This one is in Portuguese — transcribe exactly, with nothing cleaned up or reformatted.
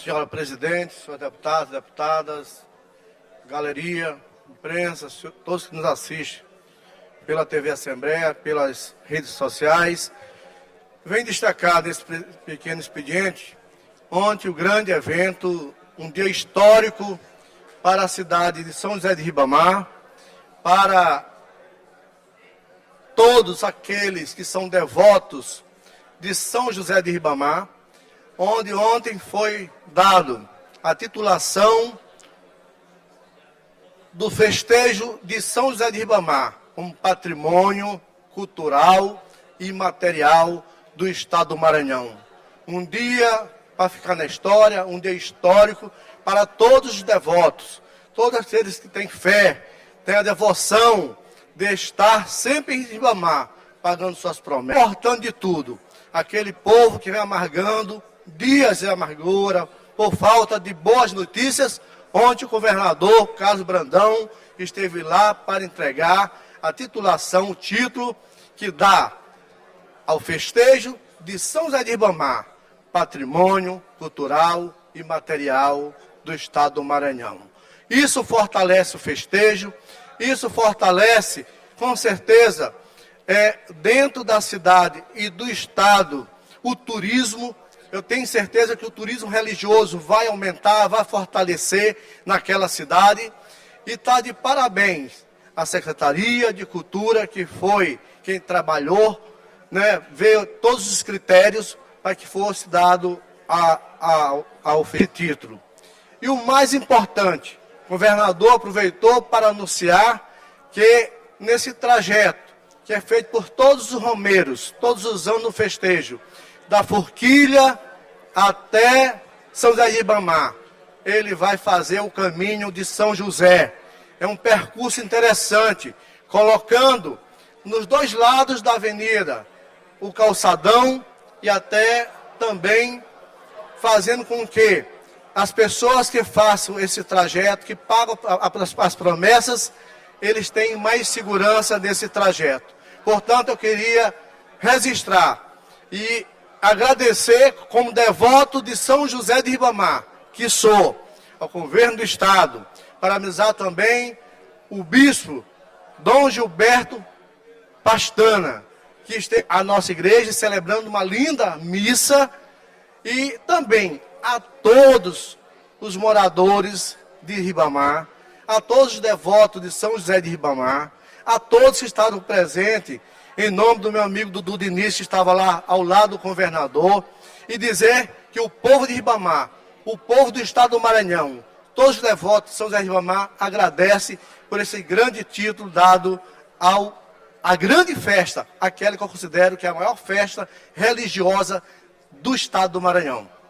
senhora presidente, senhores deputados, deputadas, galeria, imprensa, todos que nos assistem pela T V Assembleia, pelas redes sociais. Vem destacar nesse pequeno expediente, ontem o grande evento, um dia histórico para a cidade de São José de Ribamar, para todos aqueles que são devotos de São José de Ribamar, onde ontem foi dado a titulação do festejo de São José de Ribamar, um patrimônio cultural e imaterial do estado do Maranhão. Um dia para ficar na história, um dia histórico para todos os devotos, todos aqueles que têm fé, têm a devoção de estar sempre em Ribamar, pagando suas promessas. Importante de tudo, aquele povo que vem amargando dias de amargura por falta de boas notícias. Ontem o governador Carlos Brandão esteve lá para entregar a titulação, o título que dá ao festejo de São José de Ribamar, patrimônio cultural e material do estado do Maranhão. Isso fortalece o festejo, isso fortalece, com certeza, é, dentro da cidade e do estado, o turismo. Eu tenho certeza que o turismo religioso vai aumentar, vai fortalecer naquela cidade. E está de parabéns a Secretaria de Cultura, que foi quem trabalhou, né, veio todos os critérios para que fosse dado a, a, ao título. E o mais importante, o governador aproveitou para anunciar que nesse trajeto, que é feito por todos os romeiros, todos os anos no festejo, da Forquilha até São José de Ribamar, ele vai fazer o caminho de São José. É um percurso interessante, colocando nos dois lados da avenida o calçadão e até também fazendo com que as pessoas que façam esse trajeto, que pagam as promessas, eles tenham mais segurança nesse trajeto. Portanto, eu queria registrar e agradecer como devoto de São José de Ribamar, que sou, ao governo do estado, parabenizar também o bispo Dom Gilberto Pastana, que esteve a nossa igreja celebrando uma linda missa, e também a todos os moradores de Ribamar, a todos os devotos de São José de Ribamar, a todos que estavam presentes, em nome do meu amigo Dudu Diniz, que estava lá ao lado do governador, e dizer que o povo de Ribamar, o povo do estado do Maranhão, todos os devotos de São José de Ribamar agradecem por esse grande título dado ao a grande festa, aquela que eu considero que é a maior festa religiosa do estado do Maranhão.